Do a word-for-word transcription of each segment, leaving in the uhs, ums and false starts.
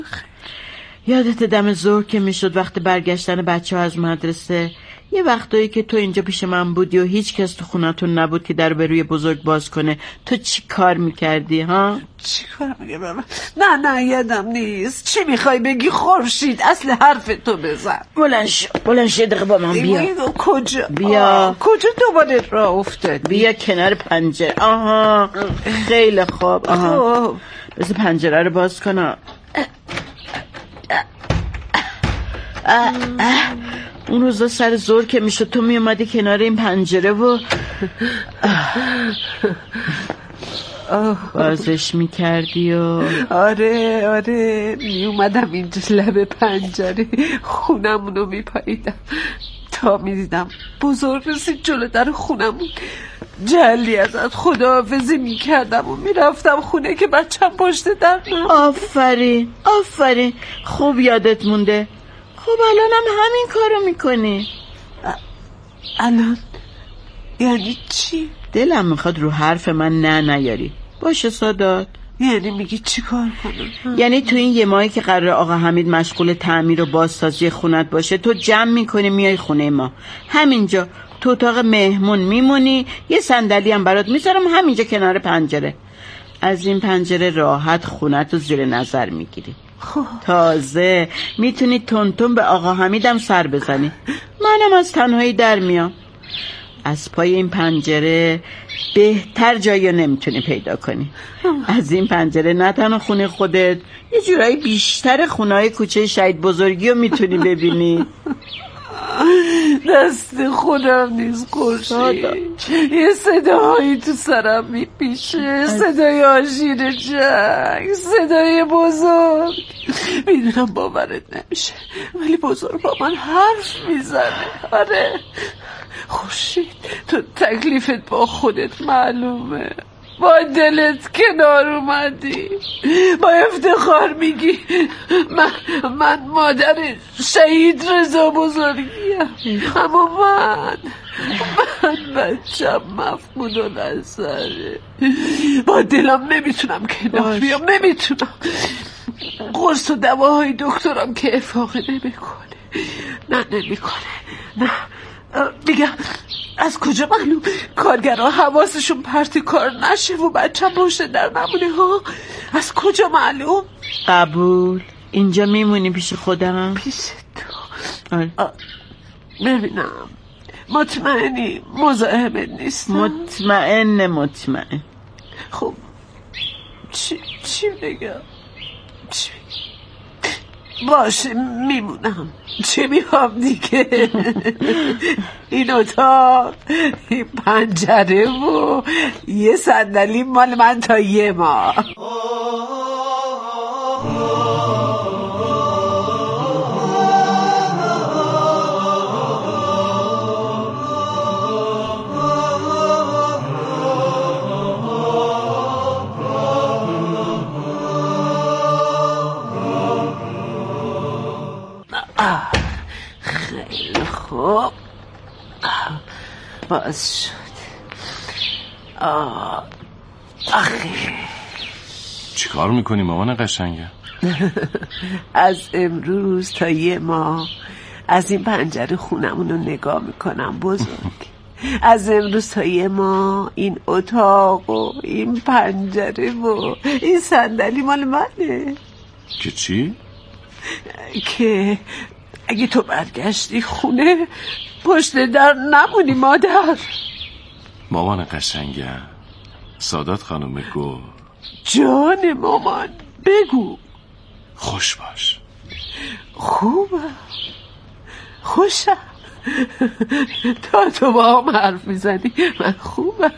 یادت دم ظهر که میشد وقت برگشتن بچه ها از مدرسه، یه وقتایی که تو اینجا پیش من بودی و هیچ کس تو خونتون نبود که در به روی بزرگ باز کنه، تو چی کار میکردی ها؟ چی کار میگم؟ نه نه یادم نیست. چی میخوای بگی خورشید؟ اصل حرف تو بزن. بلند شو بلند شو دقیقه با من بیا. کجا؟ بیا. کجا دوباره راه افتادی؟ بیا کنار پنجره. آها خیلی خوب. آها بذار پنجره رو باز کنم. اون روزا سر زور که میشد تو میومدی کنار این پنجره و بازش میکردی و آره آره میومدم اینجا لب پنجره خونمونو میپاییدم تا میدیدم بزرگ رسید جلو در خونمون. جلی ازت خداحافظی میکردم و میرفتم خونه که بچم پشت در نم. آفرین آفرین خوب یادت مونده. خب الانم همین کارو میکنی. الان یعنی چی؟ دلم میخواد رو حرف من نه نیاری. باشه سادات. یعنی میگی چی کار کنم؟ یعنی تو این یه ماهی که قرار آقا حمید مشغول تعمیر و بازسازی خونت باشه تو جمع میکنی میای خونه ما. همینجا تو اتاق مهمون میمونی، یه صندلی هم برات میذارم همینجا کنار پنجره. از این پنجره راحت خونت رو زیر نظر میگیری. تازه میتونی تونتون به آقا حمیدم سر بزنی. منم از تنهایی در میام. از پای این پنجره بهتر جایی نمیتونی پیدا کنی. از این پنجره نه تنها خونه خودت، یه جورایی بیشتر خونه‌های کوچه شهید بزرگی رو میتونی ببینی. دست خودم نیست خورشید. یه صداهایی تو سرم میپیشه، صدای آژیر جنگ، صدای بزرگ. میدونم باورت نمیشه ولی بزرگ با من حرف میزنه. آره خورشید تو تکلیفت با خودت معلومه. با دلت کنار اومدی، با افتخار میگی من من مادر شهید رضا بزرگیم. اما من من بچم مفقود النظره. با دلم نمیتونم کنار بیام. نمیتونم. قرص و دواهای دکترم که افاقه نمیکنه. نه نمیکنه. نه میگم از کجا معلوم کارگرها حواسشون پرت کار نشه و بچه پشت در نمونه ها؟ از کجا معلوم؟ قبول. اینجا میمونی پیش خودم؟ پیش تو؟ آره. ببینم مطمئنی مزاحمت نیستم؟ مطمئن مطمئن. خب چی چی بگم؟ چی باشه میمونم. چی میخوام دیگه؟ این اتاق، این پنجره و یه صندلی مال من تا یه ماه. خیلی خوب باز شد. آه آخه چی کار میکنی مامان قشنگه؟ از امروز تا یه ماه از این پنجره خونمونو نگاه میکنم بزرگ. از امروز تا یه ماه این اتاق و این پنجره و این صندلی مال منه. که چی؟ که اگه تو برگشتی خونه پشت در نمونی مادر. مامان قشنگه. سادات خانم گو. جان مامان بگو. خوش باش. خوبه خوشم. تا تو با هم حرف میزنی من خوبم.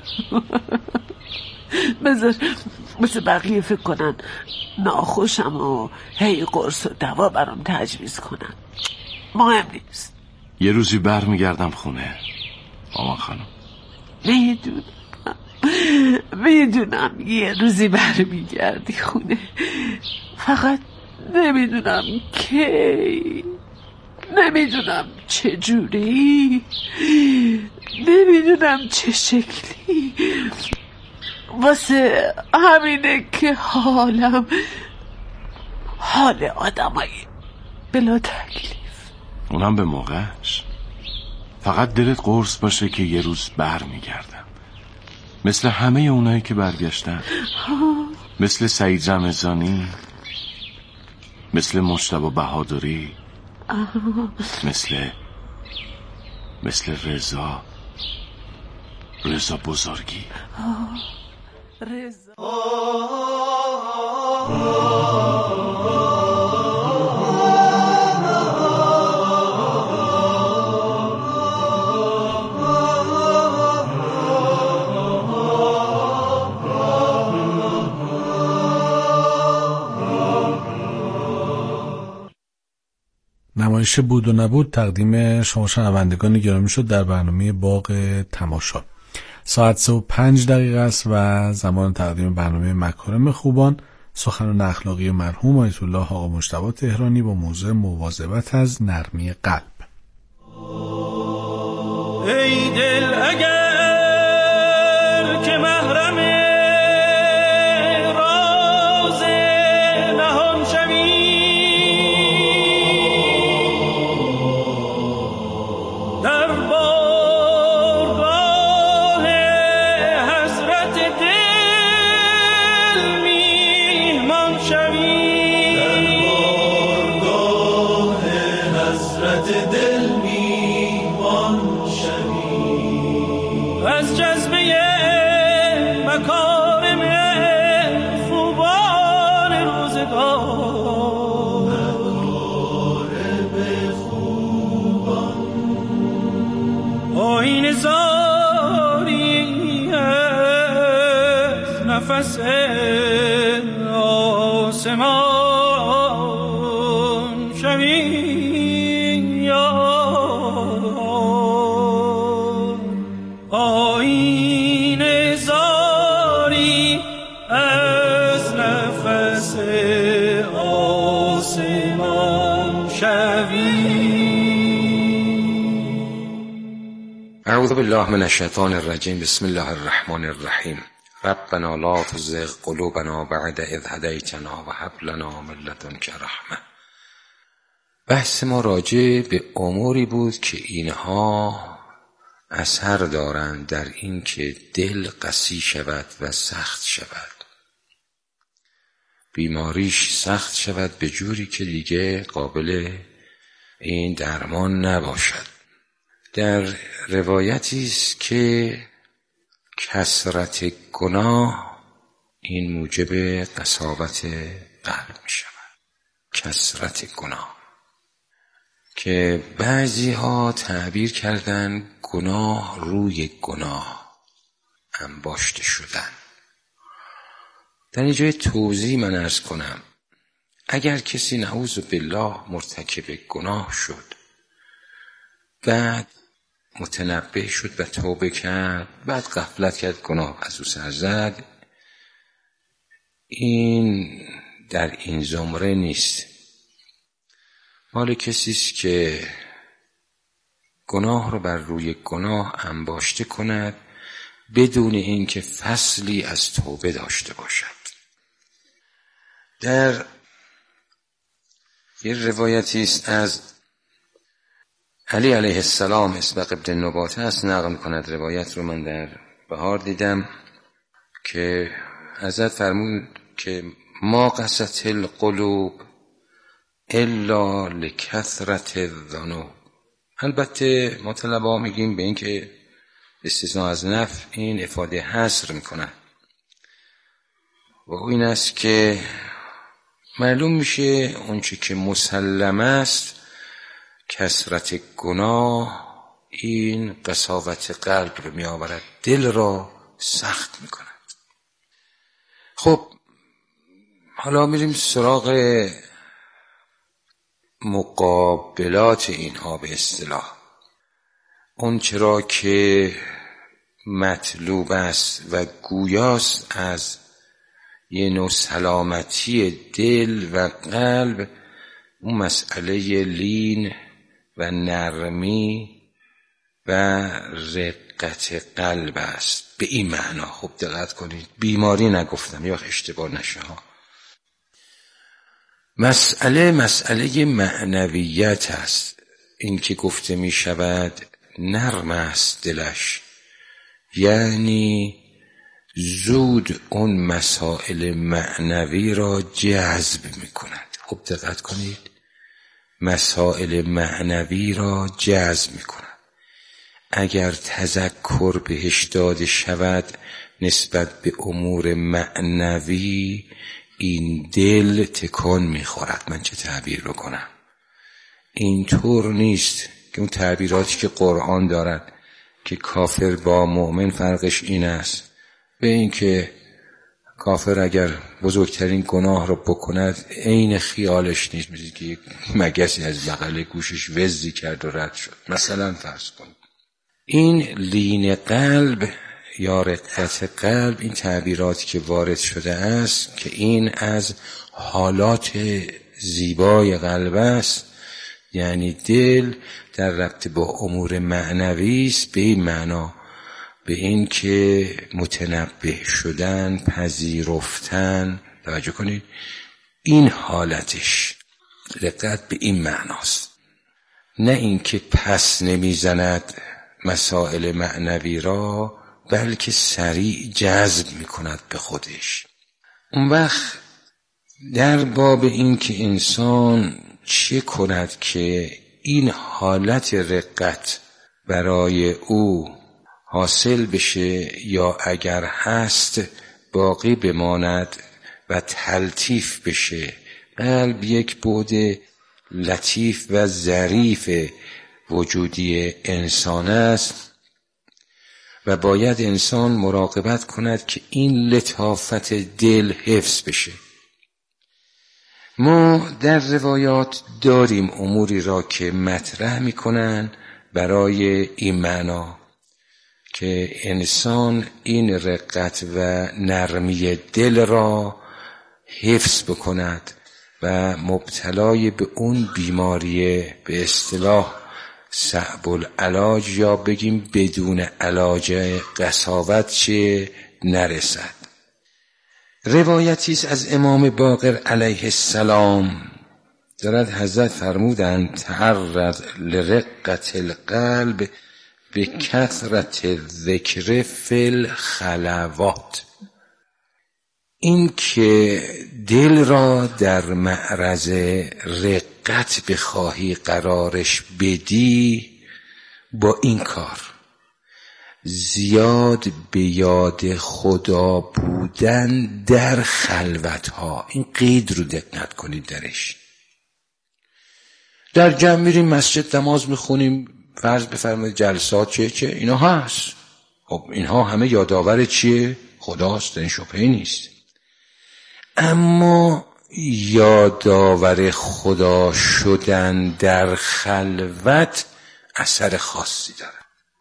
بذار مثل بقیه فکر کنن ناخوشم و هی قرص و دوا برام تجویز کنن. مهم نیست. یه روزی بر میگردم خونه مامان خانم. میدونم میدونم یه روزی بر میگردی خونه. فقط نمیدونم کی، نمیدونم چه جوری، نمیدونم چه شکلی. واسه همینه که حالم حال آدمایی بلا تکلیف. اونم به موقعش. فقط دلت قرص باشه که یه روز بر میگردم، مثل همه اونایی که برگشتن، مثل سعید رمضانی، مثل مجتبی بهادری، مثل مثل رضا رضا بزرگی. رضا نمایش بود و نبود تقدیم شما شنوندگان گرامی شد در برنامه باغ تماشا. ساعت سه و پنج دقیقه است و زمان تقدیم برنامه مکارم خوبان، سخنان اخلاقی مرحوم آیت الله آقا مجتبی تهرانی با موضوع مواظبت از نرمی قلب. ای دل اگر که محرم راز نهان شوی، در بارگاه حضرت دل میهمان شوی، در بارگاه حضرت دل میهمان شوی، از جذبه مکارم خوبان روزگار، مکارم خوبان آیین زاری از نفس آسمان شوی، آیین زاری از نفس آسمان شوی. اعوذ بالله من الشیطان الرجیم. بسم الله الرحمن الرحیم. ربنا لا تزغ قلوبنا بعد اذ هدیتنا و هب لنا من لدنک رحمه. بحث ما راجع به اموری بود که اینها اثر دارند در این که دل قسی شود و سخت شود، بیماریش سخت شود به جوری که دیگه قابل این درمان نباشد. در روایتی است که کثرت گناه این موجب قساوت قلب می شود. کثرت گناه که بعضی ها تعبیر کردن گناه روی گناه انباشته شدن. در اینجای توضیح من عرض کنم، اگر کسی نعوذ بالله مرتکب گناه شد، بعد متنبه شد و توبه کرد، بعد غفلت کرد، گناه از او سر زد، این در این زمره نیست. مال کسی است که گناه رو بر روی گناه انباشته کند بدون اینکه فصلی از توبه داشته باشد. در یه روایتی است از علی علیه السلام، اسبق ابن نباته است، نقل می‌کند. روایت رو من در بهار دیدم که حضرت فرمود که ما قست القلوب الا لکثرت الذنوب. البته ما طلبا میگیم به این که استثناء از نفی این افاده حصر میکنن و این است که معلوم میشه اونچه که مسلم است، کثرت گناه این قساوت قلب رو می آورد، دل را سخت می کند. خب حالا میریم سراغ مقابلات اینها. به اصطلاح اون چرا که مطلوب است و گویاست از یه نوع سلامتی دل و قلب، اون مسئله لین و نرمی و رقت قلب است. به این معنا خوب دقت کنید، بیماری نگفتم یا اشتباه نشه ها. مسئله مسئله معنویت است. این که گفته می شود نرم است دلش، یعنی زود اون مسائل معنوی را جذب می کند. خب دقت کنید، مسائل معنوی را جذب می کند. اگر تذکر بهش داده شود نسبت به امور معنوی، این دل تکان می خورد. من چه تعبیر بکنم؟ اینطور نیست که اون تعبیراتی که قرآن دارد که کافر با مؤمن فرقش این است، به این که کافر اگر بزرگترین گناه رو بکند عین خیالش نیست، مثل که یک مگسی از بغل گوشش وزی کرد و رد شد. مثلا فرض کنید این لین قلب یا رقت قلب، این تعبیراتی که وارد شده است که این از حالات زیبای قلب است، یعنی دل در ربط با امور معنوی است، به این معنا، به این که متنبه شدن، پذیرفتن. توجه کنید، این حالتش رقت به این معناست، نه این که پس نمیزند مسائل معنوی را، بلکه سریع جذب میکند به خودش. اون وقت در باب این که انسان چه کند که این حالت رقت برای او حاصل بشه، یا اگر هست باقی بماند و تلطیف بشه. قلب یک بعد لطیف و ظریف وجودی انسان است و باید انسان مراقبت کند که این لطافت دل حفظ بشه. ما در روایات داریم اموری را که مطرح میکنن برای این معنا که انسان این رقت و نرمی دل را حفظ بکند و مبتلای به اون بیماری به اصطلاح صعب العلاج یا بگیم بدون علاج قساوت چه نرسد. روایتی است از امام باقر علیه السلام، دارد حضرت فرمودند تعرض لرقت القلب به کثرت ذکر فی الخلوات. این که دل را در معرض رقت بخواهی قرارش بدی، با این کار زیاد به یاد خدا بودن در خلوتها. این قید رو دقت کنید درش. در جمع میریم مسجد نماز میخونیم، فرض بفرمایید جلسات چه چه اینا هست، خب اینها همه یادآور چیه؟ خداست، این شبهه نیست. اما یادآور خدا شدن در خلوت اثر خاصی داره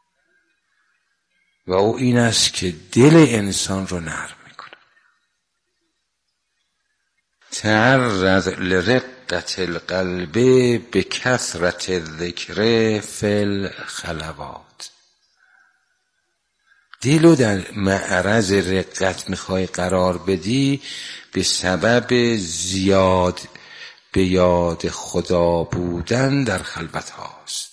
و او این است که دل انسان رو نرم میکنه. تعرض لرقت القلب به کثرت ذکر فی الخلوات. دلو در معرض رقت میخوای قرار بدی به سبب زیاد به یاد خدا بودن در خلوت هاست.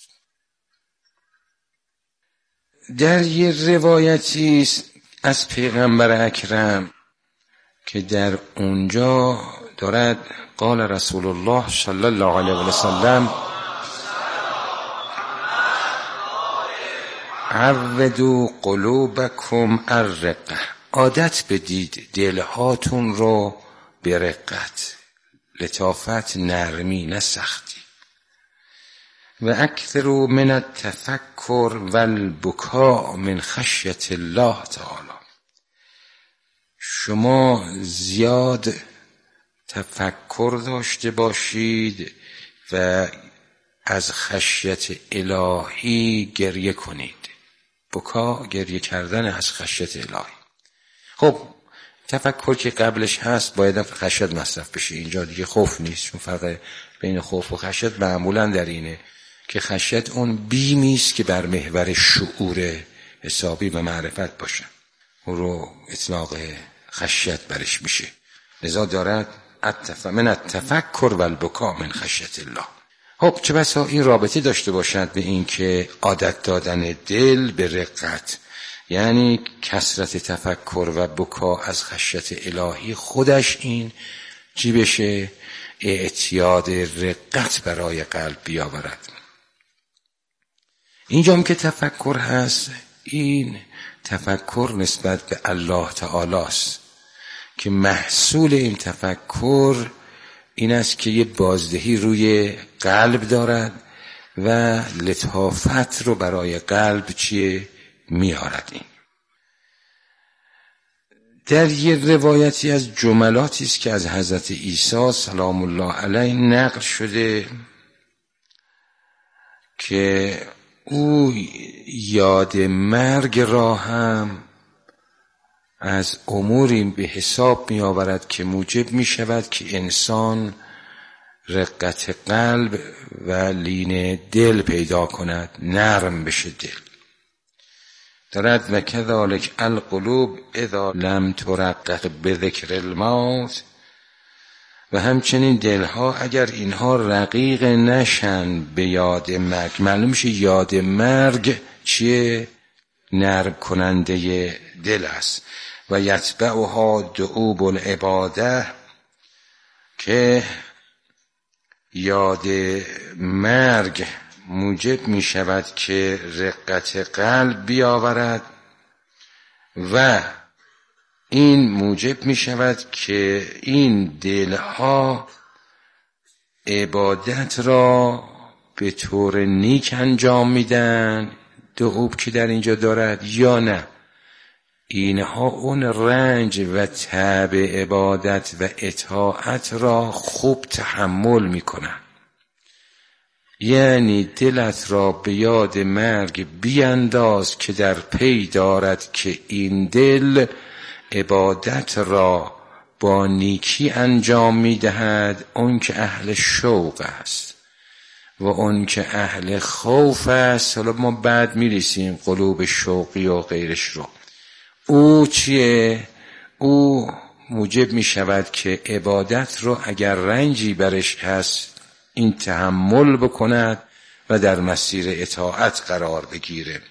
در یه روایتی از پیغمبر اکرم که در اونجا دارد قال رسول الله صلی الله علیه و سلم عودوا قلوبکم الرقه، عادت بدید دلهاتون رو به رقت، لطافت، نرمی نه سختی. و اکثروا من التفکر والبکاء من خشیت الله تعالی، شما زیاد تفکر داشته باشید و از خشیت الهی گریه کنید. بکا گریه کردن از خشیت الهی. خب تفکر که قبلش هست باید خشیت مصرف بشه، اینجا دیگه خوف نیست، چون فرق بین خوف و خشیت معمولا در اینه که خشیت اون بیمی است که بر محور شعور حسابی و معرفت باشه، اون رو اطلاق خشیت برش میشه. لذا دارد من التفکر و البکا من خشیت الله. خب چه بسا این رابطه داشته باشد به این که عادت دادن دل به رقت، یعنی کثرت تفکر و بکا از خشیت الهی خودش این چی بشه؟ اعتیاد رقت برای قلب بیاورد. اینجام که تفکر هست، این تفکر نسبت به الله تعالی است که محصول این تفکر این است که یه بازدهی روی قلب دارد و لطافت رو برای قلب چیه میارد. این در یه روایتی از جملاتی است که از حضرت عیسی سلام الله علیه نقل شده که او یاد مرگ را هم از اموری به حساب می آورد که موجب می شود که انسان رقت قلب و لین دل پیدا کند، نرم بشه دل. دارد و کذالک القلوب اذا لم ترقق بذکر الموت، و همچنین دلها اگر اینها رقیق نشن به یاد مرگ. معلوم میشه یاد مرگ چیه؟ نرم کننده دل است. و یتبعها دعوب العباده، که یاد مرگ موجب می شود که رقت قلب بیاورد و این موجب می شود که این دلها عبادت را به طور نیک انجام میدن. دعوب که در اینجا دارد یا نه، اینها اون رنج و تعب عبادت و اطاعت را خوب تحمل میکنن. یعنی دلت را به یاد مرگ بینداز که در پی دارد که این دل عبادت را با نیکی انجام میدهد، اون که اهل شوق است و اون که اهل خوف است. حالا ما بعد میرسیم قلوب شوقی و غیرش رو. او چیه؟ او موجب می شود که عبادت رو اگر رنجی برش هست این تحمل بکند و در مسیر اطاعت قرار بگیره.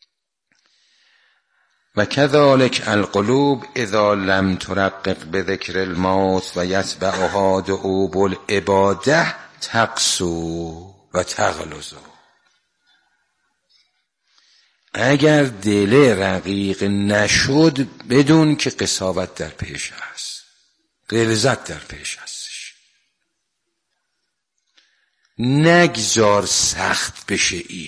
و کذالک القلوب اذا لم ترقق بذکر الموت و یتبعها دعوب العباده تقسو و تغلظ. اگر دل رقیق نشد بدون که قساوت در پیش هست، غلظت در پیش هستش. نگذار سخت بشه. این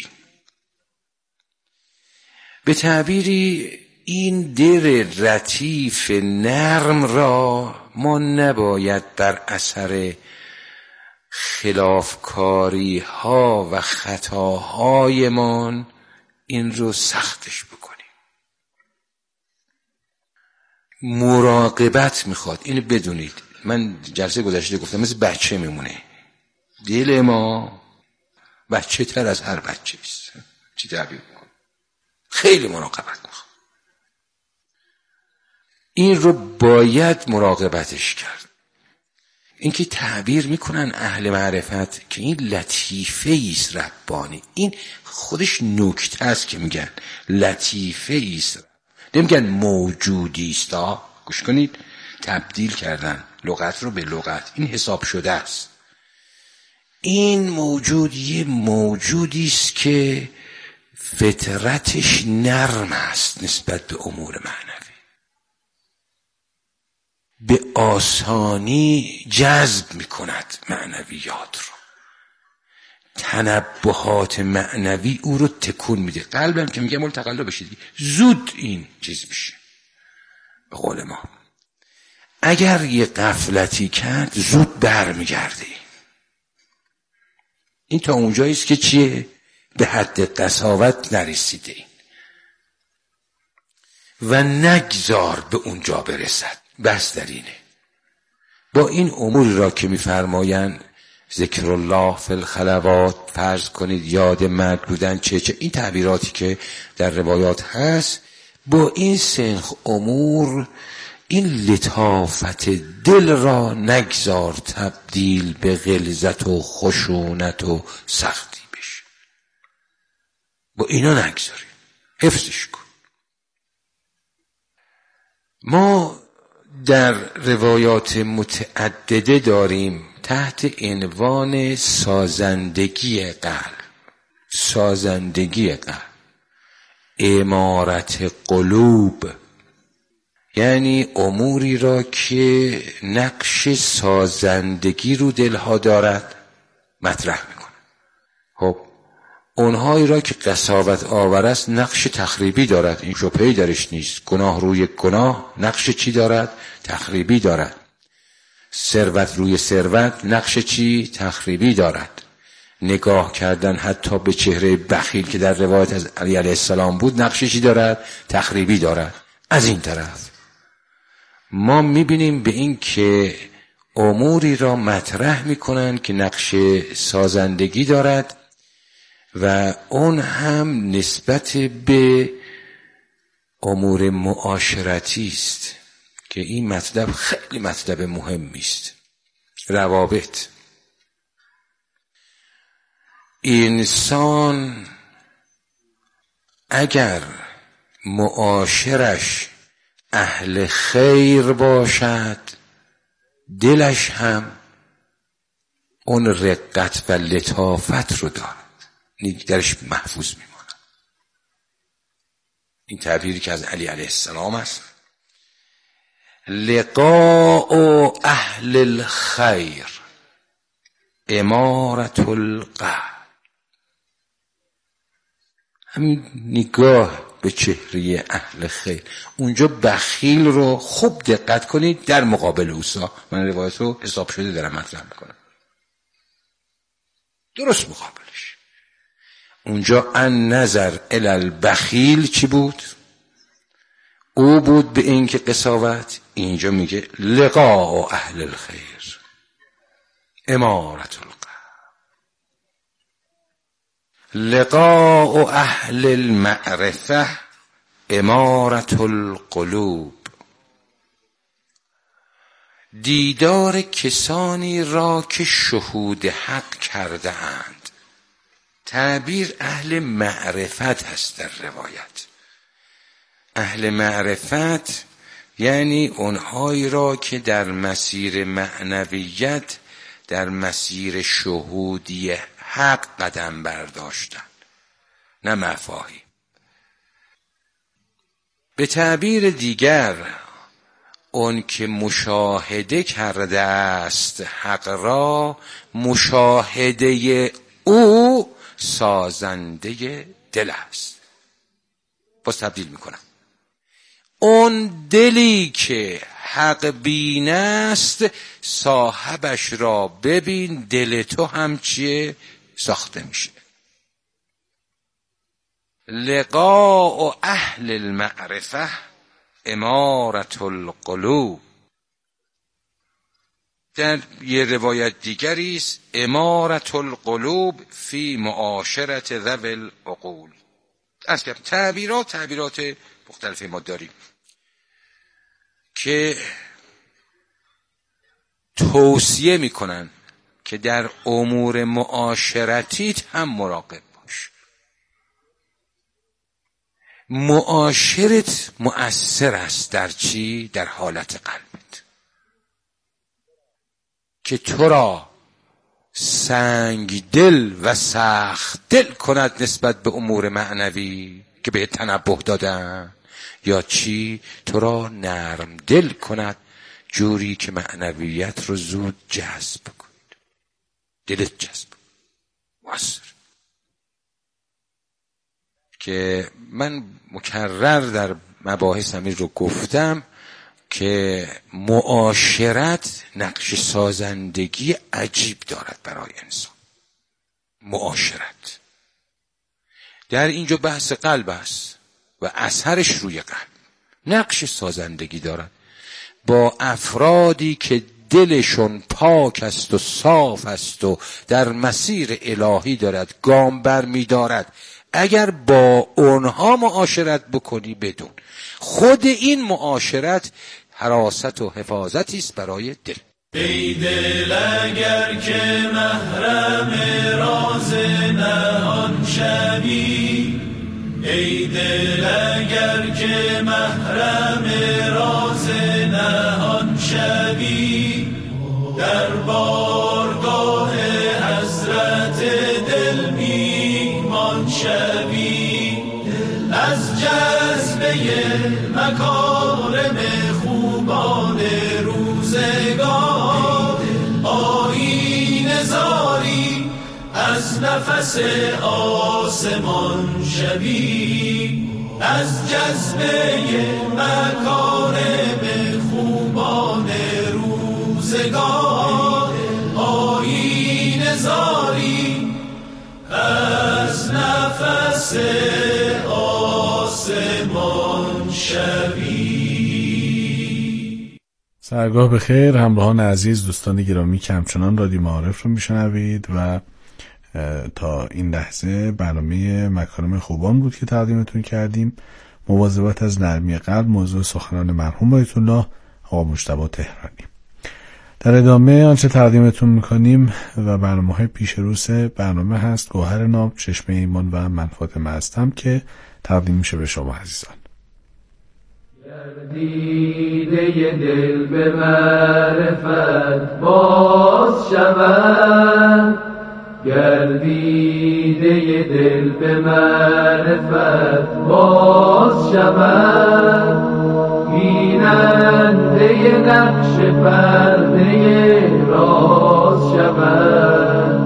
به تعبیری این دل لطیف نرم را ما نباید بر اثر خلافکاری ها و خطاهایمان این رو سختش بکنیم. مراقبت میخواد. اینو بدونید، من جلسه گذشته گفتم مثل بچه میمونه. دل ما بچه تر از هر بچه است. چی تعبیر میکنم؟ خیلی مراقبت میخواد. این رو باید مراقبتش کرد. اینکه تعبیر میکنن اهل معرفت که این لطیفه ایست ربانی. این خودش نکته است که میگن لطیفه ایست، نمیگن موجودی است. گوش کنید، تبدیل کردن لغت رو به لغت. این حساب شده است. این موجود یه موجودی است که فطرتش نرم است نسبت به امور معنوی، به آسانی جذب میکند معنویات رو. تنبهات معنوی او رو تکون میده. قلبم که میگه مول تقلب بشه دیگه، زود این چیز میشه. به قول ما اگر یه غفلتی کرد زود برمیگرده. این تا اونجایی است که چیه؟ به حد قساوت نرسیده این و نگذار به اونجا برسد. بس در اینه. با این امور را که میفرمایند ذکر الله فی الخلوات، فرض کنید یاد مرگ بودن، چه چه این تعبیراتی که در روایات هست، با این سنخ امور این لطافت دل را نگذار تبدیل به غلظت و خشونت و سختی بشه. با اینا نگذاری، حفظش کن. ما در روایات متعدده داریم تحت عنوان سازندگی قلب، سازندگی قلب، امارت قلوب، یعنی اموری را که نقش سازندگی رو دلها دارد مطرح میکنه. خب اونهایی را که قساوت آور است نقش تخریبی دارد، این شبهه‌ای درش نیست. گناه روی گناه نقش چی دارد؟ تخریبی دارد. ثروت روی ثروت نقش چی؟ تخریبی دارد. نگاه کردن حتی به چهره بخیل که در روایت از علی علیه السلام بود نقش چی دارد؟ تخریبی دارد. از این طرف ما میبینیم به این که اموری را مطرح میکنن که نقش سازندگی دارد و اون هم نسبت به امور معاشرتی است که این مطلب خیلی مطلب مهمی است. روابط. انسان اگر معاشرش اهل خیر باشد دلش هم اون رقت و لطافت رو دارد، درش محفوظ میماند. این تعبیری که از علی علیه السلام است، لقاء اهل الخیر امارت القلب. همین نگاه به چهره اهل خیر، اونجا بخیل رو خوب دقت کنید در مقابل اوسا. من روایت رو حساب شده دارم مطرح میکنم، درست مقابلش. اونجا ان نظر الی البخیل چی بود؟ او بود به این که قساوت. اینجا میگه لقاء اهل الخیر امارت القلب. لقاء اهل المعرفه امارت القلوب. دیدار کسانی را که شهود حق کرده اند. تعبیر اهل معرفت هست در روایت. اهل معرفت یعنی اونهایی را که در مسیر معنویت، در مسیر شهودی حق قدم برداشتن، نه مفاهیم. به تعبیر دیگر اون که مشاهده کرده است حق را، مشاهده او سازنده دل است. باز تبدیل میکنم، اون دلی که حق بین است صاحبش را ببین، دل تو هم چیه؟ ساخته میشه. لقاء اهل المعرفه امارت القلوب. در یه روایت دیگری است امارت القلوب فی معاشرت ذوی العقول. از که تعبیرات تعبیرات مختلفی ما داریم که توصیه میکنن که در امور معاشرتیت هم مراقب باش. معاشرت مؤثر است در چی؟ در حالت قلبت، که تو را سنگ دل و سخت دل کند نسبت به امور معنوی که به تنبه دادن، یا چی؟ تو را نرم دل کند جوری که معنویت رو زود جذب کنید، دلت جذب مؤثر. که من مکرر در مباحث همین رو گفتم که معاشرت نقش سازندگی عجیب دارد برای انسان. معاشرت در اینجا بحث قلب است و اثرش روی قلب نقش سازندگی دارد. با افرادی که دلشون پاک است و صاف است و در مسیر الهی دارد گام بر می دارد، اگر با اونها معاشرت بکنی بدون خود این معاشرت حراست و حفاظتی است برای دل. ای دل اگر که محرم راز نهان شوی، ای دل اگر که محرم راز نهان شوی، در بارگاه حضرت دل میهمان شوی، از جذبه مکارم خوبان روزگار آیین زاری، از نفس آسمان شوی، از جذبه مکارم خوبان روزگار آیین زاری، از نفس آسمان شوی. سرگاه بخیر همراهان عزیز، دوستان گرامی که همچنان رادیو معارف رو میشنوید و تا این لحظه برنامه مکارم خوبان بود که تقدیمتون کردیم. مواظبت از نرمی قلب موضوع سخنان مرحوم آیت الله آقا مجتبی تهرانی. در ادامه آنچه تقدیمتون میکنیم و برنامه‌های پیش روز برنامه هست گوهر ناب، چشمه ایمان و من فاطمه هستم که تقدیم میشه به شما عزیزان. دیده دل به معرفت باز شود، گردیده دل به معرفت باز شود، بیننده نقش پرده راز شود،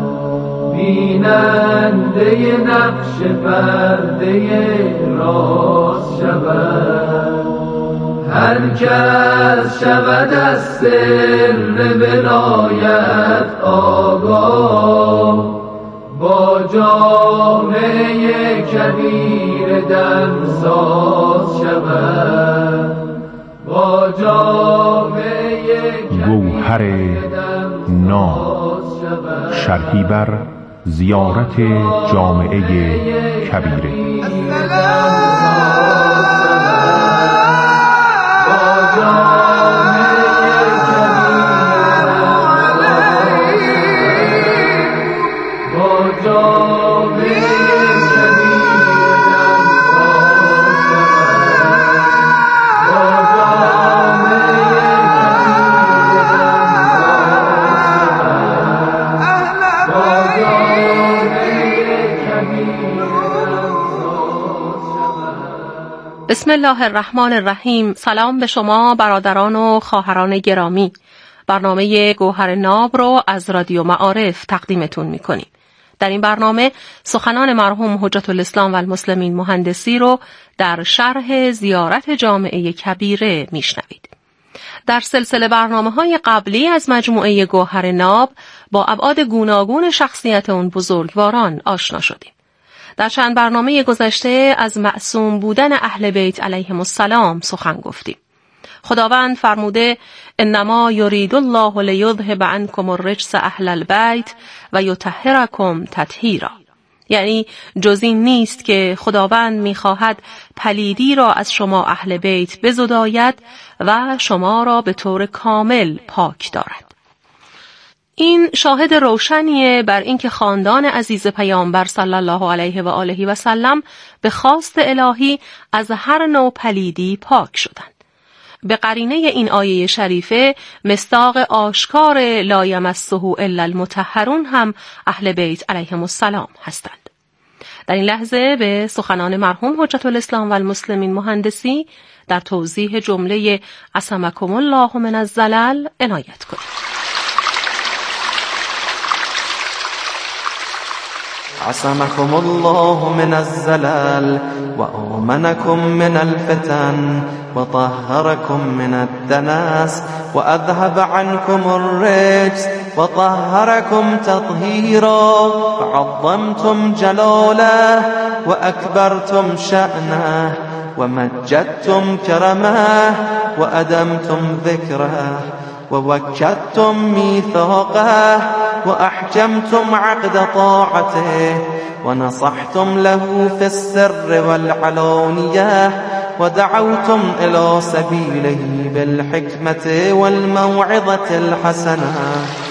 بیننده نقش پرده راز شود. هر کس شود از سر ولایت آگاه، با جامعه کبیر دمساز شود، با جامعه گوهر ناب، شرحی بر زیارت جامعه کبیره. بسم الله الرحمن الرحیم. سلام به شما برادران و خواهران گرامی. برنامه گوهر ناب رو از رادیو معارف تقدیمتون میکنیم. در این برنامه سخنان مرحوم حجت الاسلام و المسلمین مهندسی رو در شرح زیارت جامعه کبیره میشنوید. در سلسله برنامه‌های قبلی از مجموعه گوهر ناب با ابعاد گوناگون شخصیت اون بزرگواران آشنا شدیم. در چند برنامه گذشته از معصوم بودن اهل بیت علیهم السلام سخن گفتیم. خداوند فرموده انما یرید الله لیذهب عنکم الرجس اهل البیت و یطهرکم تطهیرا، یعنی جز این نیست که خداوند میخواهد پلیدی را از شما اهل بیت بزداید و شما را به طور کامل پاک دارد. این شاهد روشنیه بر اینکه خاندان عزیز پیامبر صلی الله علیه و آله و سلم به خواست الهی از هر نوع پلیدی پاک شدند. به قرینه این آیه شریفه مصداق آشکار لا یمسه الا المطهرون هم اهل بیت علیهم السلام هستند. در این لحظه به سخنان مرحوم حجت الاسلام و المسلمین مهندسی در توضیح جمله عصمکم الله من الزلل عنایت کنید. عصمكم الله من الزلال وآمنكم من الفتن وطهركم من الدنس وأذهب عنكم الرجس وطهركم تطهيرا فعظمتم جلاله وأكبرتم شأنه ومجدتم كرمه وأدمتم ذكره ووكدتم ميثاقه وأحجمتم عقد طاعته ونصحتم له في السر والعلانية ودعوتم إلى سبيله بالحكمة والموعظة الحسنة